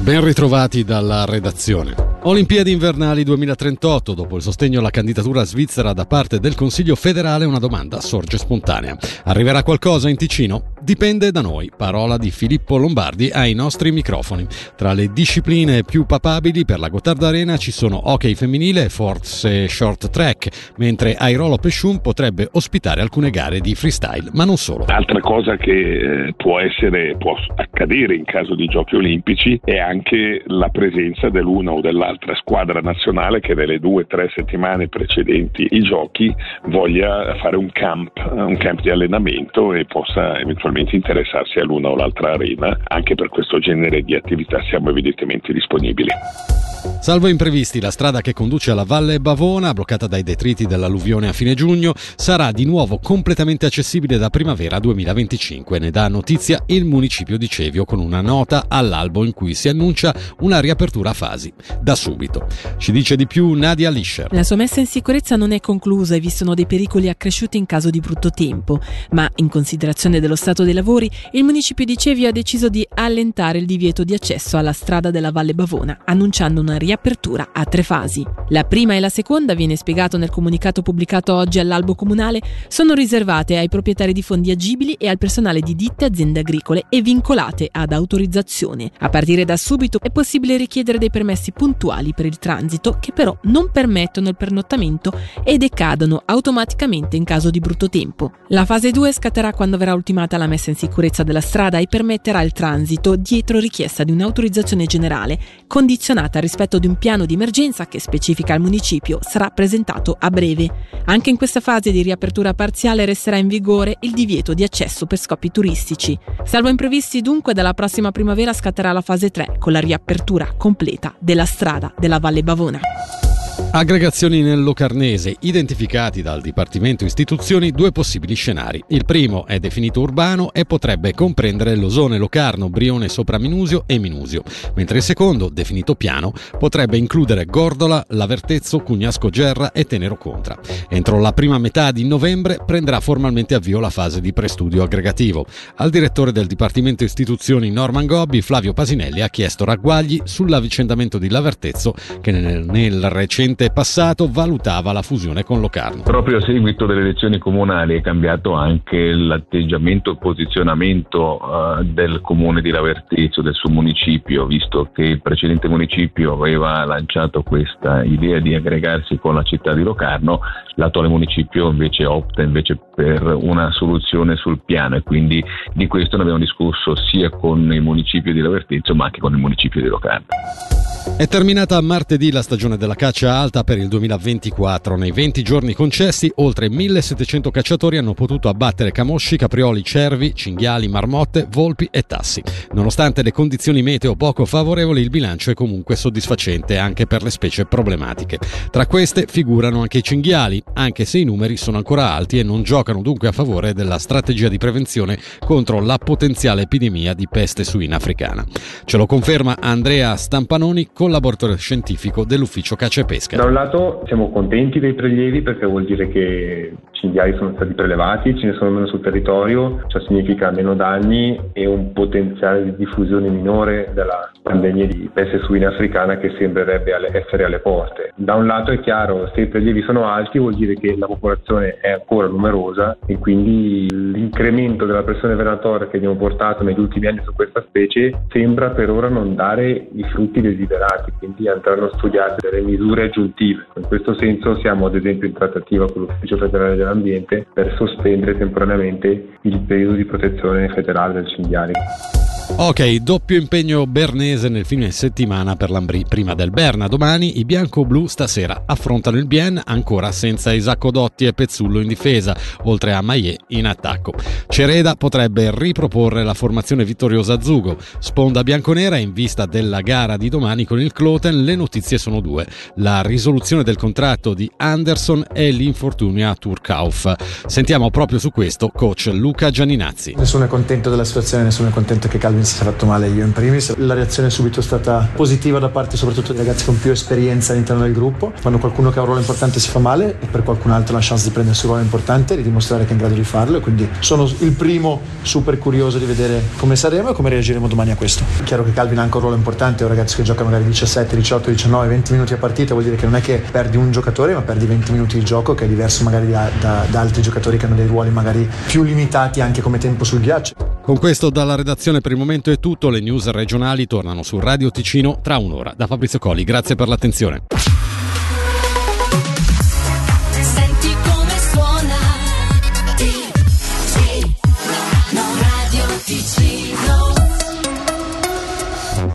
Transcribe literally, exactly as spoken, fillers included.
Ben ritrovati dalla redazione. Olimpiadi invernali duemilatrentotto. Dopo il sostegno alla candidatura svizzera da parte del Consiglio federale, una domanda sorge spontanea. Arriverà qualcosa in Ticino? Dipende da noi. Parola di Filippo Lombardi ai nostri microfoni. Tra le discipline più papabili per la Gottardo Arena ci sono hockey femminile e forse short track, mentre Airolo Pesciun potrebbe ospitare alcune gare di freestyle, ma non solo. Altra cosa che eh, può essere, può accadere in caso di giochi olimpici è anche la presenza dell'una o dell'altra altra squadra nazionale che nelle due o tre settimane precedenti i giochi voglia fare un camp, un camp di allenamento e possa eventualmente interessarsi all'una o l'altra arena. Anche per questo genere di attività siamo evidentemente disponibili. Salvo imprevisti, la strada che conduce alla Valle Bavona, bloccata dai detriti dell'alluvione a fine giugno, sarà di nuovo completamente accessibile da primavera duemilaventicinque. Ne dà notizia il municipio di Cevio con una nota all'albo in cui si annuncia una riapertura a fasi, da subito. Ci dice di più Nadia Lischer. La sua messa in sicurezza non è conclusa e vi sono dei pericoli accresciuti in caso di brutto tempo, ma in considerazione dello stato dei lavori, il municipio di Cevio ha deciso di allentare il divieto di accesso alla strada della Valle Bavona, annunciando una riapertura a tre fasi. La prima e la seconda, viene spiegato nel comunicato pubblicato oggi all'albo comunale, sono riservate ai proprietari di fondi agibili e al personale di ditte e aziende agricole e vincolate ad autorizzazione. A partire da subito è possibile richiedere dei permessi puntuali per il transito, che però non permettono il pernottamento e decadono automaticamente in caso di brutto tempo. La fase due scatterà quando verrà ultimata la messa in sicurezza della strada e permetterà il transito dietro richiesta di un'autorizzazione generale condizionata rispetto di un piano di emergenza che specifica al municipio sarà presentato a breve. Anche in questa fase di riapertura parziale resterà in vigore il divieto di accesso per scopi turistici. Salvo imprevisti, dunque, dalla prossima primavera scatterà la fase tre con la riapertura completa della strada della Valle Bavona. Aggregazioni nel Locarnese, identificati dal Dipartimento Istituzioni due possibili scenari. Il primo è definito urbano e potrebbe comprendere Losone, Locarno, Brione sopra Minusio e Minusio, mentre il secondo, definito piano, potrebbe includere Gordola, Lavertezzo, Cugnasco Gerra e Tenero Contra. Entro la prima metà di novembre prenderà formalmente avvio la fase di prestudio aggregativo. Al direttore del Dipartimento Istituzioni Norman Gobbi, Flavio Pasinelli ha chiesto ragguagli sull'avvicendamento di Lavertezzo, che nel, nel recente passato valutava la fusione con Locarno. Proprio a seguito delle elezioni comunali è cambiato anche l'atteggiamento e il posizionamento uh, del comune di Lavertezzo, del suo municipio, visto che il precedente municipio aveva lanciato questa idea di aggregarsi con la città di Locarno. L'attuale municipio invece opta invece per una soluzione sul piano e quindi di questo ne abbiamo discusso sia con il municipio di Lavertezzo ma anche con il municipio di Locarno. È terminata martedì la stagione della caccia alta per il duemilaventiquattro. Nei venti giorni concessi, oltre millesettecento cacciatori hanno potuto abbattere camosci, caprioli, cervi, cinghiali, marmotte, volpi e tassi. Nonostante le condizioni meteo poco favorevoli, il bilancio è comunque soddisfacente anche per le specie problematiche. Tra queste figurano anche i cinghiali, anche se i numeri sono ancora alti e non giocano dunque a favore della strategia di prevenzione contro la potenziale epidemia di peste suina africana. Ce lo conferma Andrea Stampanoni, collaboratore scientifico dell'ufficio caccia e pesca. Da un lato siamo contenti dei prelievi perché vuol dire che i cinghiali sono stati prelevati, ce ne sono meno sul territorio, ciò significa meno danni e un potenziale di diffusione minore della pandemia di peste suina africana che sembrerebbe essere alle porte. Da un lato è chiaro, se i prelievi sono alti vuol dire che la popolazione è ancora numerosa e quindi l'incremento della pressione venatoria che abbiamo portato negli ultimi anni su questa specie sembra per ora non dare i frutti desiderati, quindi andranno studiate delle misure aggiuntive. In questo senso siamo ad esempio in trattativa con l'Ufficio federale dell'ambiente per sospendere temporaneamente il periodo di protezione federale del cinghiale. Ok, doppio impegno bernese nel fine settimana per l'Ambrì. Prima del Berna, domani i bianco-blu stasera affrontano il Bien ancora senza Isacco Dotti e Pezzullo in difesa, oltre a Maillet in attacco. Cereda potrebbe riproporre la formazione vittoriosa a Zugo. Sponda bianconera in vista della gara di domani con il Kloten. Le notizie sono due: la risoluzione del contratto di Anderson e l'infortunio a Turkauf. Sentiamo proprio su questo coach Luca Gianninazzi. Nessuno è contento della situazione, nessuno è contento che Calvin Calvin si è fatto male, io in primis. La reazione è subito stata positiva da parte soprattutto dei ragazzi con più esperienza all'interno del gruppo. Quando qualcuno che ha un ruolo importante si fa male, e per qualcun altro la chance di prendersi un ruolo importante e di dimostrare che è in grado di farlo, e quindi sono il primo super curioso di vedere come saremo e come reagiremo domani a questo. È chiaro che Calvin ha anche un ruolo importante, è un ragazzo che gioca magari diciassette, diciotto, diciannove, venti minuti a partita, vuol dire che non è che perdi un giocatore ma perdi venti minuti di gioco, che è diverso magari da, da, da altri giocatori che hanno dei ruoli magari più limitati anche come tempo sul ghiaccio. Con questo dalla redazione per il momento è tutto, le news regionali tornano su Radio Ticino tra un'ora. Da Fabrizio Colli, grazie per l'attenzione.